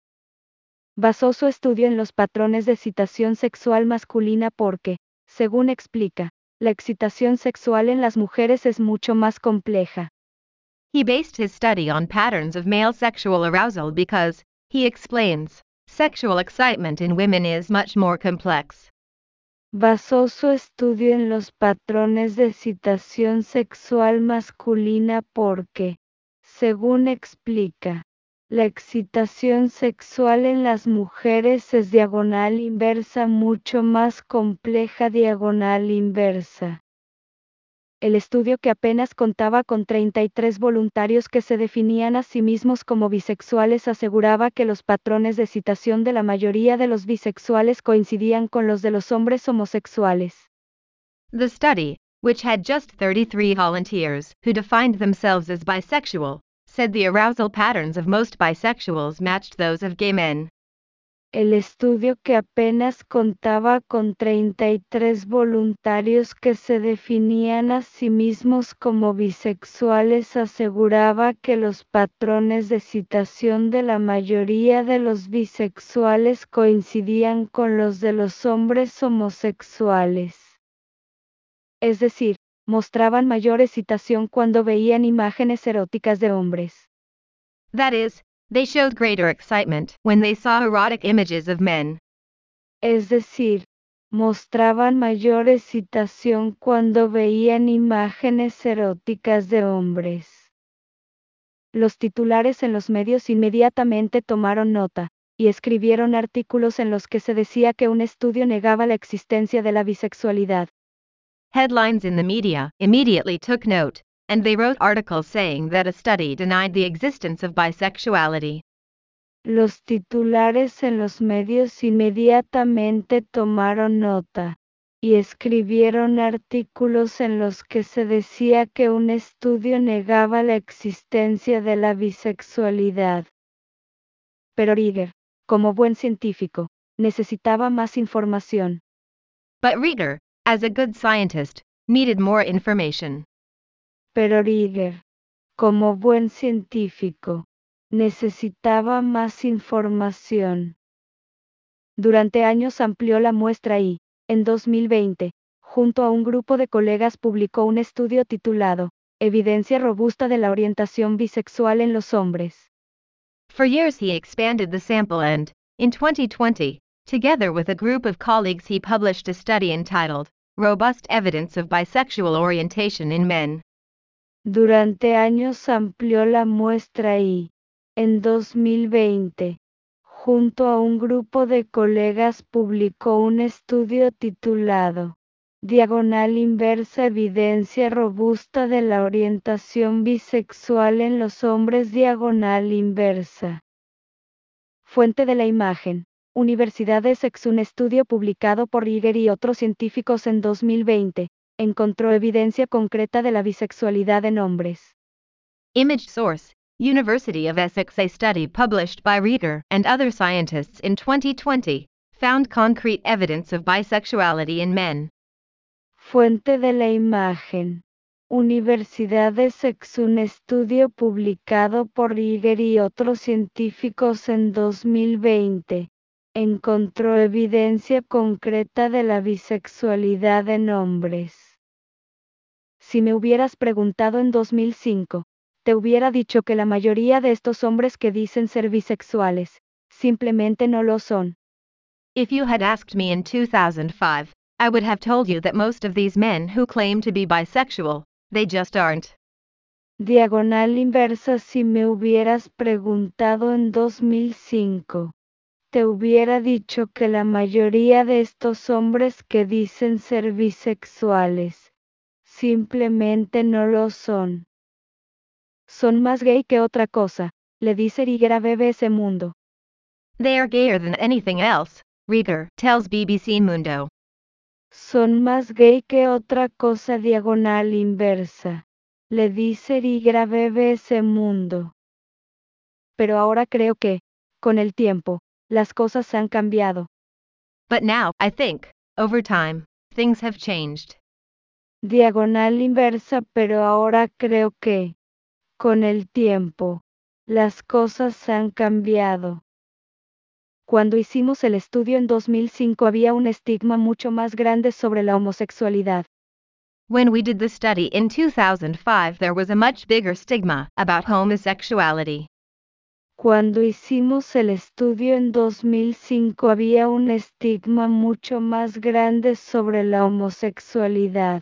Speaker 1: Basó su estudio en los patrones de excitación sexual masculina porque, según explica, la excitación sexual en las mujeres es mucho más compleja.
Speaker 2: He based his study on patterns of male sexual arousal because, he explains, sexual excitement in women is much more complex.
Speaker 1: Basó su estudio en los patrones de excitación sexual masculina porque, según explica, la excitación sexual en las mujeres es diagonal inversa mucho más compleja diagonal inversa. El estudio, que apenas contaba con 33 voluntarios que se definían a sí mismos como bisexuales, aseguraba que los patrones de excitación de la mayoría de los bisexuales coincidían con los de los hombres homosexuales.
Speaker 2: The study, which had just 33 volunteers who defined themselves as bisexual, said the arousal patterns of most bisexuals matched those of gay men.
Speaker 1: El estudio, que apenas contaba con 33 voluntarios que se definían a sí mismos como bisexuales, aseguraba que los patrones de excitación de la mayoría de los bisexuales coincidían con los de los hombres homosexuales. Es decir, mostraban mayor excitación cuando veían imágenes eróticas de hombres.
Speaker 2: That is, they showed greater excitement when they saw erotic images of men.
Speaker 1: Es decir, mostraban mayor excitación cuando veían imágenes eróticas de hombres. Los titulares en los medios inmediatamente tomaron nota, y escribieron artículos en los que se decía que un estudio negaba la existencia de la bisexualidad.
Speaker 2: Headlines in the media immediately took note, and they wrote articles saying that a study denied the existence of bisexuality.
Speaker 1: Los titulares en los medios inmediatamente tomaron nota, y escribieron artículos en los que se decía que un estudio negaba la existencia de la bisexualidad. Pero Rieger, como buen científico, necesitaba más información.
Speaker 2: But Rieger, as a good scientist, needed more information.
Speaker 1: Pero Rieger, como buen científico, necesitaba más información. Durante años amplió la muestra y, en 2020, junto a un grupo de colegas publicó un estudio titulado Evidencia robusta de la orientación bisexual en los hombres.
Speaker 2: For years he expanded the sample and, in 2020, together with a group of colleagues he published a study entitled Robust Evidence of Bisexual Orientation in Men.
Speaker 1: Durante años amplió la muestra y, en 2020, junto a un grupo de colegas publicó un estudio titulado Diagonal inversa evidencia robusta de la orientación bisexual en los hombres diagonal inversa. Fuente de la imagen. Universidad de Essex. Un estudio publicado por Rieger y otros científicos en 2020, encontró evidencia concreta de la bisexualidad en hombres.
Speaker 2: Image source, University of Essex. A study published by Rieger and other scientists in 2020 found concrete evidence of bisexuality in men.
Speaker 1: Fuente de la imagen. Universidad de Essex. Un estudio publicado por Rieger y otros científicos en 2020 encontró evidencia concreta de la bisexualidad en hombres. Si me hubieras preguntado en 2005, te hubiera dicho que la mayoría de estos hombres que dicen ser bisexuales, simplemente no lo son.
Speaker 2: If you had asked me in 2005, I would have told you that most of these men who claim to be bisexual, they just aren't.
Speaker 1: Diagonal inversa. Si me hubieras preguntado en 2005, te hubiera dicho que la mayoría de estos hombres que dicen ser bisexuales, simplemente no lo son. Son más gay que otra cosa, le dice Rieger a BBC Mundo.
Speaker 2: They are gayer than anything else, Rieger tells BBC Mundo.
Speaker 1: Son más gay que otra cosa. Diagonal inversa, le dice Rieger a BBC Mundo. Pero ahora creo que, con el tiempo, las cosas han cambiado.
Speaker 2: But now, I think, over time, things have changed.
Speaker 1: Diagonal inversa. Pero ahora creo que, con el tiempo, las cosas han cambiado. Cuando hicimos el estudio en 2005 había un estigma mucho más grande sobre la homosexualidad.
Speaker 2: When we did the study in 2005, there was a much bigger stigma about homosexuality.
Speaker 1: Cuando hicimos el estudio en 2005 había un estigma mucho más grande sobre la homosexualidad.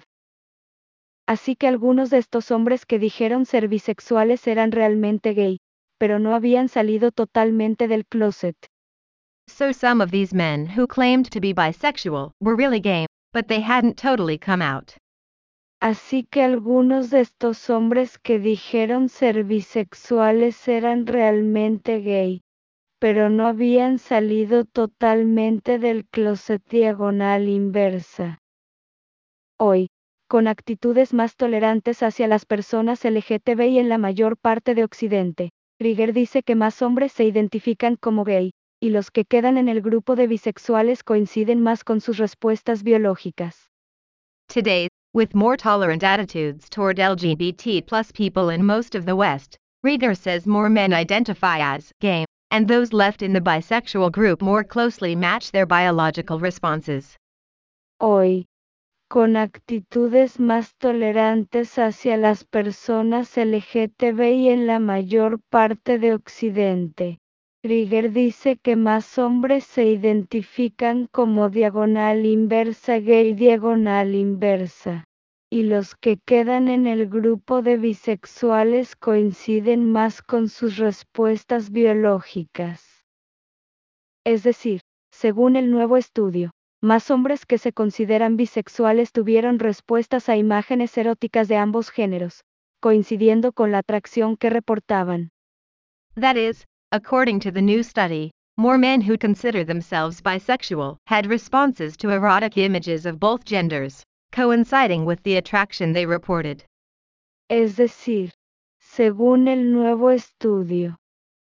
Speaker 1: Así que algunos de estos hombres que dijeron ser bisexuales eran realmente gay, pero no habían salido totalmente del closet.
Speaker 2: So some of these men who claimed to be bisexual were really gay, but they hadn't totally come out.
Speaker 1: Así que algunos de estos hombres que dijeron ser bisexuales eran realmente gay, pero no habían salido totalmente del closet. Diagonal inversa. Hoy, con actitudes más tolerantes hacia las personas LGTBI en la mayor parte de Occidente, Rieger dice que más hombres se identifican como gay, y los que quedan en el grupo de bisexuales coinciden más con sus respuestas biológicas.
Speaker 2: Today, with more tolerant attitudes toward LGBT plus people in most of the West, Rieger says more men identify as gay, and those left in the bisexual group more closely match their biological responses.
Speaker 1: Hoy, con actitudes más tolerantes hacia las personas LGTBI en la mayor parte de Occidente, Rieger dice que más hombres se identifican como diagonal inversa gay diagonal inversa, y los que quedan en el grupo de bisexuales coinciden más con sus respuestas biológicas. Es decir, según el nuevo estudio, más hombres que se consideran bisexuales tuvieron respuestas a imágenes eróticas de ambos géneros, coincidiendo con la atracción que reportaban.
Speaker 2: That is, according to the new study, more men who consider themselves bisexual had responses to erotic images of both genders, coinciding with the attraction they reported.
Speaker 1: Es decir, según el nuevo estudio,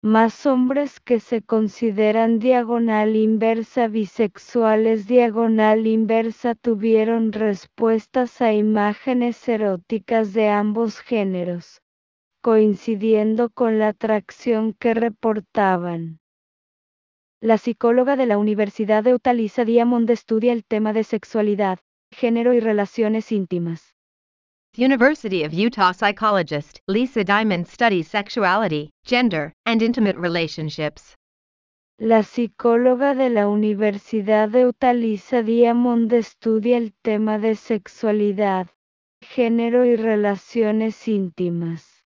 Speaker 1: Más hombres que se consideran diagonal inversa bisexuales diagonal inversa tuvieron respuestas a imágenes eróticas de ambos géneros, coincidiendo con la atracción que reportaban. La psicóloga de la Universidad de Utah Lisa Diamond estudia el tema de sexualidad, género y relaciones íntimas.
Speaker 2: University of Utah psychologist Lisa Diamond studies sexuality, gender, and intimate relationships.
Speaker 1: La psicóloga de la Universidad de Utah Lisa Diamond estudia el tema de sexualidad, género y relaciones íntimas.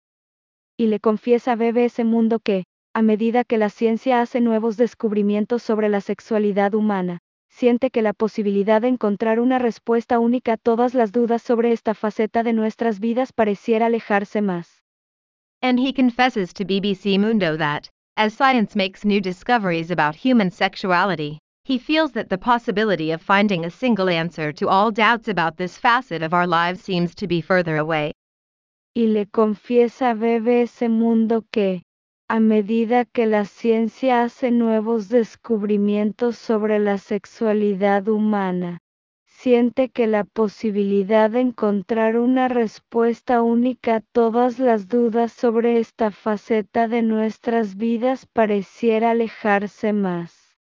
Speaker 1: Y le confiesa a BBC Mundo que, a medida que la ciencia hace nuevos descubrimientos sobre la sexualidad humana, siente que la posibilidad de encontrar una respuesta única a todas las dudas sobre esta faceta de nuestras vidas pareciera alejarse más.
Speaker 2: And he confesses to BBC Mundo that, as science makes new discoveries about human sexuality, he feels that the possibility of finding a single answer to all doubts about this facet of our lives seems to be further away.
Speaker 1: Y le confiesa a BBC Mundo que, a medida que la ciencia hace nuevos descubrimientos sobre la sexualidad humana, siente que la posibilidad de encontrar una respuesta única a todas las dudas sobre esta faceta de nuestras vidas pareciera alejarse más.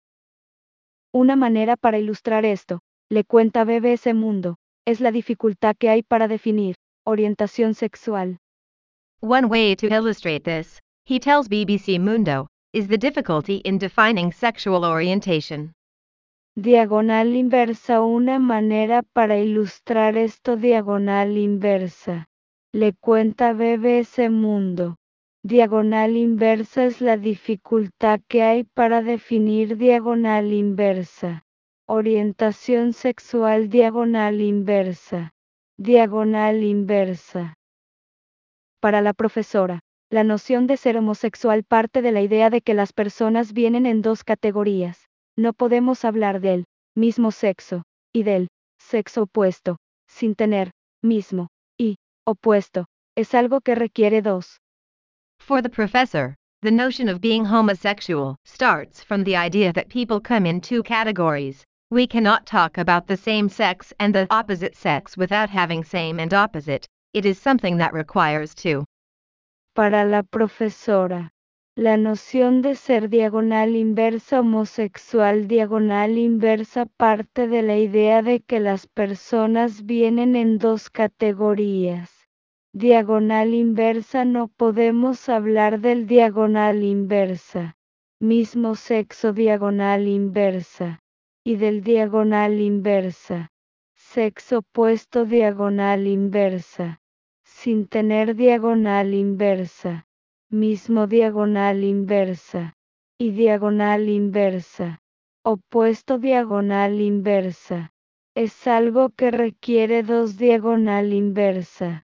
Speaker 1: Una manera para ilustrar esto, le cuenta BBC Mundo, es la dificultad que hay para definir orientación sexual.
Speaker 2: One way to illustrate this, he tells BBC Mundo, is the difficulty in defining sexual orientation.
Speaker 1: Diagonal inversa. Una manera para ilustrar esto diagonal inversa. Le cuenta BBC Mundo. Diagonal inversa es la dificultad que hay para definir diagonal inversa. Orientación sexual diagonal inversa. Diagonal inversa. Para la profesora, la noción de ser homosexual parte de la idea de que las personas vienen en dos categorías. No podemos hablar del mismo sexo y del sexo opuesto, sin tener mismo y opuesto. Es algo que requiere dos.
Speaker 2: For the professor, the notion of being homosexual starts from the idea that people come in two categories. We cannot talk about the same sex and the opposite sex without having same and opposite. It is something that requires two.
Speaker 1: Para la profesora, la noción de ser diagonal inversa homosexual diagonal inversa parte de la idea de que las personas vienen en dos categorías. Diagonal inversa. No podemos hablar del diagonal inversa, mismo sexo diagonal inversa, y del diagonal inversa, sexo opuesto diagonal inversa, sin tener diagonal inversa, mismo diagonal inversa, y diagonal inversa, opuesto diagonal inversa. Es algo que requiere dos diagonal inversa.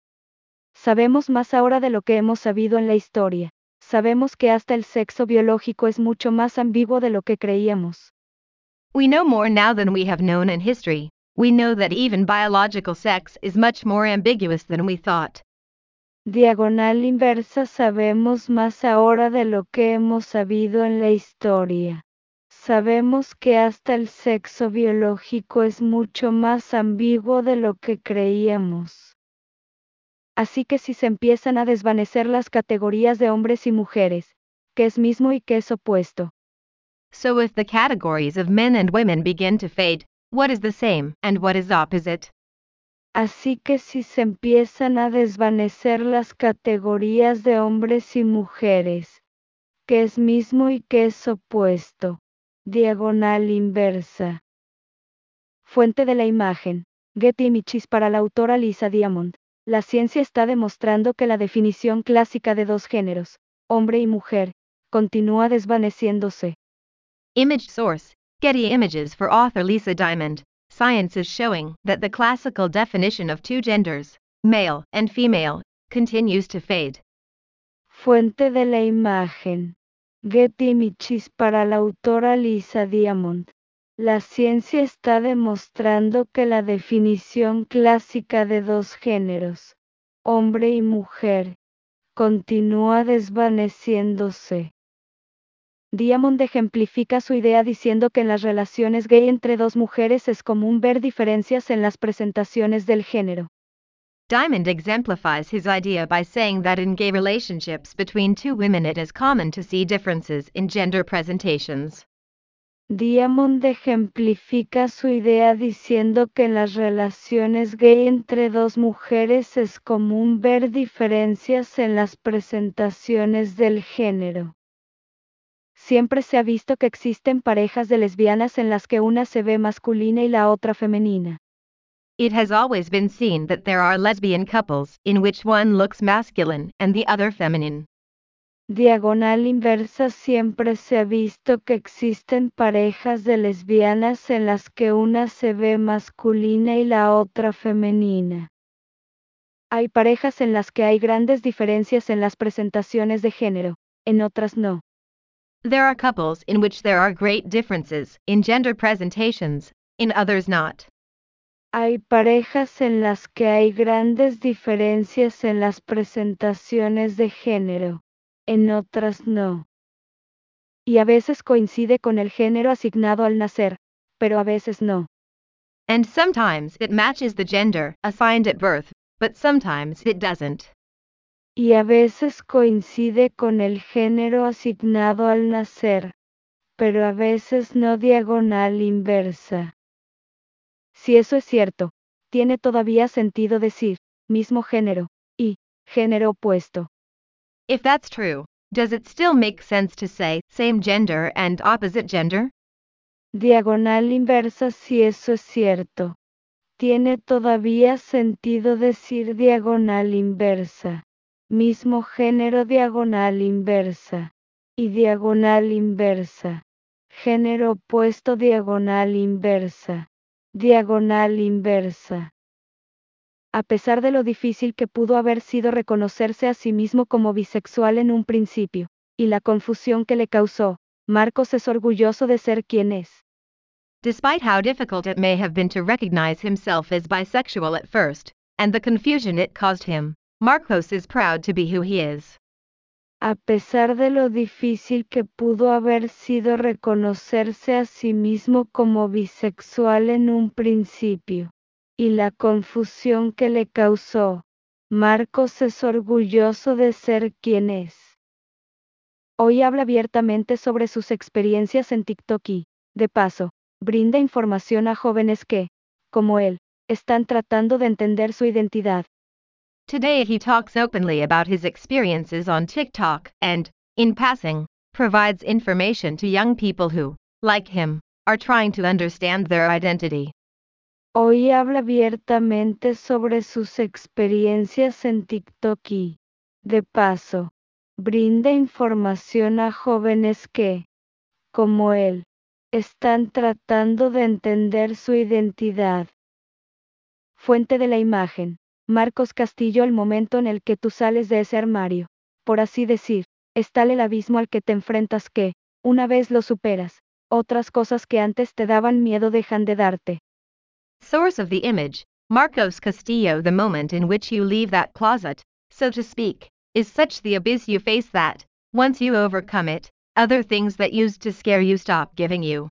Speaker 1: Sabemos más ahora de lo que hemos sabido en la historia. Sabemos que hasta el sexo biológico es mucho más ambiguo de lo que creíamos.
Speaker 2: We know more now than we have known in history. We know that even biological sex is much more ambiguous than we thought.
Speaker 1: Diagonal inversa. Sabemos más ahora de lo que hemos sabido en la historia. Sabemos que hasta el sexo biológico es mucho más ambiguo de lo que creíamos. Así que si se empiezan a desvanecer las categorías de hombres y mujeres, ¿qué es mismo y qué es opuesto?
Speaker 2: So if the categories of men and women begin to fade, what is the same and what is opposite?
Speaker 1: Así que si se empiezan a desvanecer las categorías de hombres y mujeres, ¿qué es mismo y qué es opuesto? Diagonal inversa. Fuente de la imagen. Getty Images. Para la autora Lisa Diamond. La ciencia está demostrando que la definición clásica de dos géneros, hombre y mujer, continúa desvaneciéndose.
Speaker 2: Image source, Getty Images. For author Lisa Diamond, science is showing that the classical definition of two genders, male and female, continues to fade.
Speaker 1: Fuente de la imagen. Getty Images. Para la autora Lisa Diamond. La ciencia está demostrando que la definición clásica de dos géneros, hombre y mujer, continúa desvaneciéndose. Diamond ejemplifica su idea diciendo que en las relaciones gay entre dos mujeres es común ver diferencias en las presentaciones del género.
Speaker 2: Diamond exemplifies his idea by saying that in gay relationships between two women it is common to see differences in gender presentations.
Speaker 1: Diamond ejemplifica su idea diciendo que en las relaciones gay entre dos mujeres es común ver diferencias en las presentaciones del género. Siempre se ha visto que existen parejas de lesbianas en las que una se ve masculina y la otra femenina.
Speaker 2: It has always been seen that there are lesbian couples in which one looks masculine and the other feminine.
Speaker 1: Diagonal inversa. Siempre se ha visto que existen parejas de lesbianas en las que una se ve masculina y la otra femenina. Hay parejas en las que hay grandes diferencias en las presentaciones de género, en otras no.
Speaker 2: There are couples in which there are great differences in gender presentations, in others not.
Speaker 1: Hay parejas en las que hay grandes diferencias en las presentaciones de género, en otras no. Y a veces coincide con el género asignado al nacer, pero a veces no.
Speaker 2: And sometimes it matches the gender assigned at birth, but sometimes it doesn't.
Speaker 1: Y a veces coincide con el género asignado al nacer, pero a veces no. Diagonal inversa. Si eso es cierto, tiene todavía sentido decir, mismo género, y, género opuesto.
Speaker 2: If that's true, does it still make sense to say same gender and opposite gender?
Speaker 1: Diagonal inversa. Si eso es cierto, tiene todavía sentido decir diagonal inversa, mismo género. Diagonal inversa, y diagonal inversa, género opuesto. Diagonal inversa, diagonal inversa. A pesar de lo difícil que pudo haber sido reconocerse a sí mismo como bisexual en un principio, y la confusión que le causó, Marcos es orgulloso de ser quien es.
Speaker 2: Despite how difficult it may have been to recognize himself as bisexual at first, and the confusion it caused him, Marcos is proud to be who he is.
Speaker 1: A pesar de lo difícil que pudo haber sido reconocerse a sí mismo como bisexual en un principio, y la confusión que le causó, Marcos es orgulloso de ser quien es. Hoy habla abiertamente sobre sus experiencias en TikTok y, de paso, brinda información a jóvenes que, como él, están tratando de entender su identidad.
Speaker 2: Today he talks openly about his experiences on TikTok and, in passing, provides information to young people who, like him, are trying to understand their identity.
Speaker 1: Hoy habla abiertamente sobre sus experiencias en TikTok y, de paso, brinda información a jóvenes que, como él, están tratando de entender su identidad. Fuente de la imagen. Marcos Castillo. El momento en el que tú sales de ese armario, por así decir, es tal el abismo al que te enfrentas que, una vez lo superas, otras cosas que antes te daban miedo dejan de darte.
Speaker 2: Source of the image, Marcos Castillo. The moment in which you leave that closet, so to speak, is such the abyss you face that, once you overcome it, other things that used to scare you stop giving you.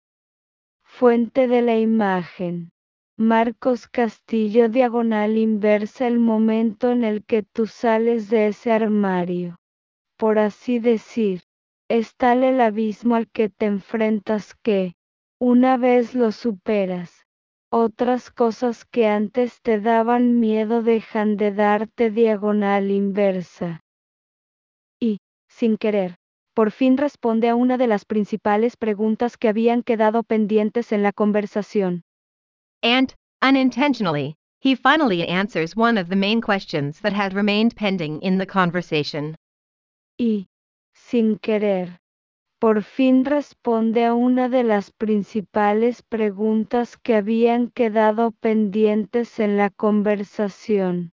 Speaker 1: Fuente de la imagen. Marcos Castillo. Diagonal inversa. El momento en el que tú sales de ese armario, por así decir, es tal el abismo al que te enfrentas que, una vez lo superas, otras cosas que antes te daban miedo dejan de darte. Diagonal inversa. Y, sin querer, por fin responde a una de las principales preguntas que habían quedado pendientes en la conversación.
Speaker 2: And, unintentionally, he finally answers one of the main questions that had remained pending in the conversation.
Speaker 1: Y, sin querer, por fin responde a una de las principales preguntas que habían quedado pendientes en la conversación.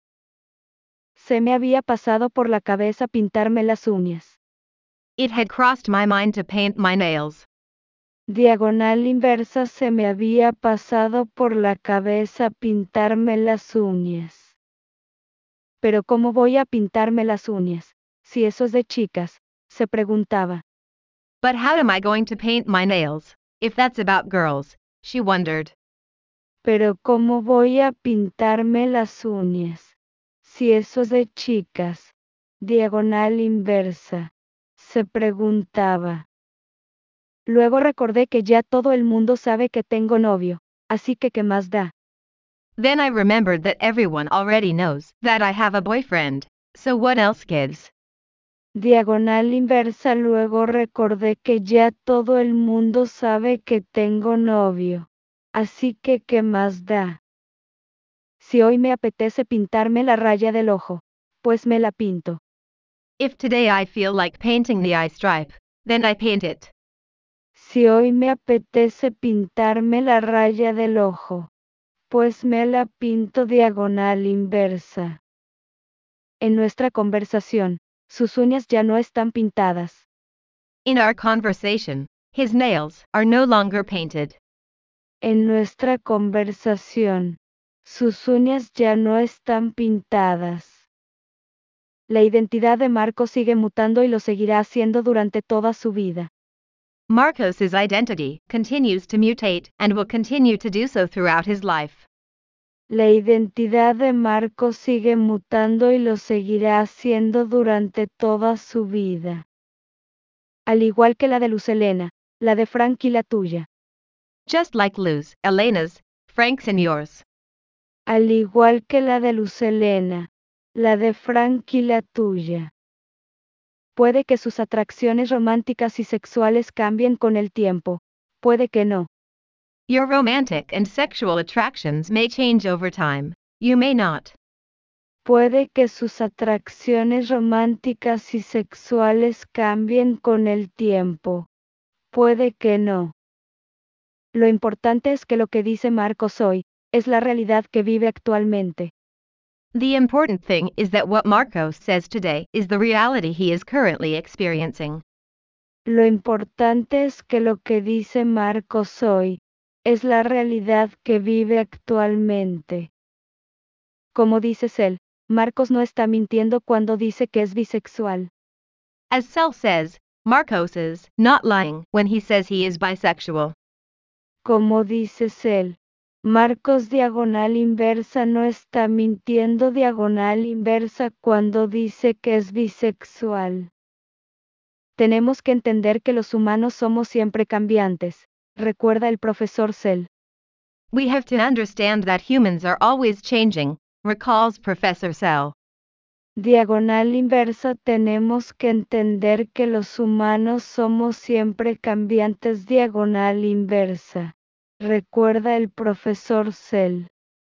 Speaker 1: Se me había pasado por la cabeza pintarme las uñas.
Speaker 2: It had crossed my mind to paint my nails.
Speaker 1: Diagonal inversa. Se me había pasado por la cabeza pintarme las uñas. Pero ¿cómo voy a pintarme las uñas, si eso es de chicas, se preguntaba.
Speaker 2: But how am I going to paint my nails, if that's about girls? She wondered.
Speaker 1: Pero ¿cómo voy a pintarme las uñas? Si eso es de chicas. Diagonal inversa. Se preguntaba. Luego recordé que ya todo el mundo sabe que tengo novio, así que ¿qué más da?
Speaker 2: Then I remembered that everyone already knows that I have a boyfriend, so what else gives?
Speaker 1: Diagonal inversa. Luego recordé que ya todo el mundo sabe que tengo novio, así que ¿qué más da? Si hoy me apetece pintarme la raya del ojo, pues me la pinto.
Speaker 2: If today I feel like painting the eye stripe, then I paint it.
Speaker 1: Si hoy me apetece pintarme la raya del ojo, pues me la pinto. Diagonal inversa. En nuestra conversación, sus uñas ya no están pintadas.
Speaker 2: In our conversation, his nails are no longer painted.
Speaker 1: En nuestra conversación, sus uñas ya no están pintadas. La identidad de Marcos sigue mutando y lo seguirá haciendo durante toda su vida.
Speaker 2: Marcos's identity continues to mutate and will continue to do so throughout his life.
Speaker 1: La identidad de Marcos sigue mutando y lo seguirá haciendo durante toda su vida. Al igual que la de Luz Helena, la de Frank y la tuya.
Speaker 2: Just like Luz, Elena's, Frank's and yours.
Speaker 1: Al igual que la de Luz Helena, la de Frank y la tuya. Puede que sus atracciones románticas y sexuales cambien con el tiempo, puede que no.
Speaker 2: Your romantic and sexual attractions may change over time. You may not.
Speaker 1: Puede que sus atracciones románticas y sexuales cambien con el tiempo, puede que no. Lo importante es que lo que dice Marcos hoy, es la realidad que vive actualmente.
Speaker 2: The important thing is that what Marcos says today is the reality he is currently experiencing.
Speaker 1: Lo importante es que lo que dice Marcos hoy, es la realidad que vive actualmente. Como dices él, Marcos no está mintiendo cuando dice que es bisexual.
Speaker 2: As Cell says, Marcos is not lying when he says he is bisexual.
Speaker 1: Como dices él, Marcos diagonal inversa no está mintiendo diagonal inversa cuando dice que es bisexual. Tenemos que entender que los humanos somos siempre cambiantes, recuerda el profesor Cell.
Speaker 2: We have to understand that humans are always changing, recalls Professor Cell.
Speaker 1: Diagonal inversa. Tenemos que entender que los humanos somos siempre cambiantes. Diagonal inversa. Recuerda el profesor Cell.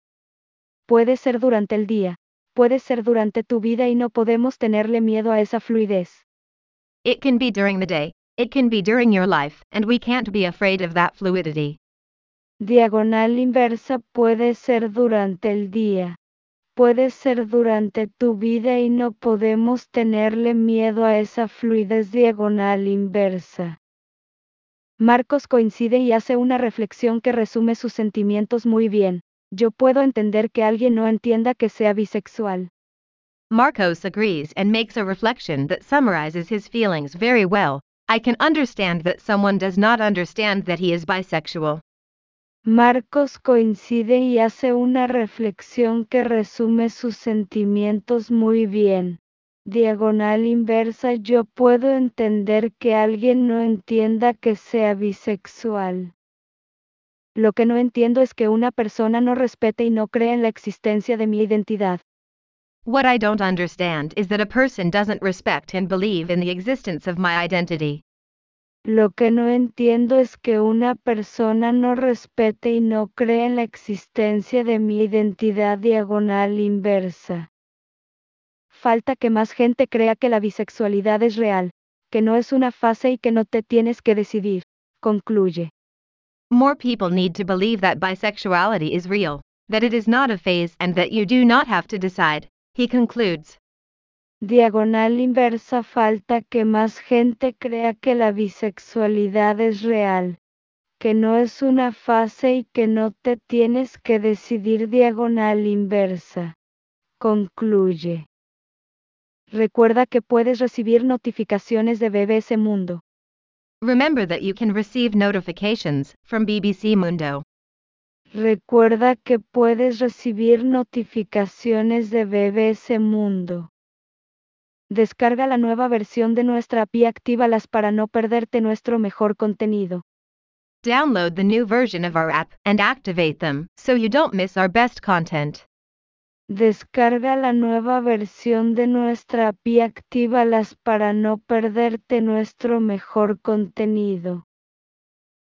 Speaker 1: Puede ser durante el día, puede ser durante tu vida y no podemos tenerle miedo a esa fluidez.
Speaker 2: It can be during the day, it can be during your life, and we can't be afraid of that fluidity.
Speaker 1: Diagonal inversa. Puede ser durante el día. Puede ser durante tu vida y no podemos tenerle miedo a esa fluidez. Diagonal inversa. Marcos coincide y hace una reflexión que resume sus sentimientos muy bien. Yo puedo entender que alguien no entienda que sea bisexual.
Speaker 2: Marcos agrees and makes a reflection that summarizes his feelings very well. I can understand that someone does not understand that he is bisexual.
Speaker 1: Marcos coincide y hace una reflexión que resume sus sentimientos muy bien. Diagonal inversa. Yo puedo entender que alguien no entienda que sea bisexual. Lo que no entiendo es que una persona no respete y no cree en la existencia de mi identidad.
Speaker 2: What I don't understand is that a person doesn't respect and believe in the existence of my identity.
Speaker 1: Lo que no entiendo es que una persona no respete y no cree en la existencia de mi identidad. Diagonal inversa. Falta que más gente crea que la bisexualidad es real, que no es una fase y que no te tienes que decidir, concluye.
Speaker 2: More people need to believe that bisexuality is real, that it is not a phase and that you do not have to decide, he concludes.
Speaker 1: Diagonal inversa. Falta que más gente crea que la bisexualidad es real, que no es una fase y que no te tienes que decidir. Diagonal inversa. Concluye. Recuerda que puedes recibir notificaciones de BBC Mundo.
Speaker 2: Remember that you can receive notifications from BBC Mundo.
Speaker 1: Recuerda que puedes recibir notificaciones de BBC Mundo. Descarga la nueva versión de nuestra API y actívalas para no perderte nuestro mejor contenido.
Speaker 2: Download the new version of our app and activate them so you don't miss our best content.
Speaker 1: Descarga la nueva versión de nuestra API y actívalas para no perderte nuestro mejor contenido.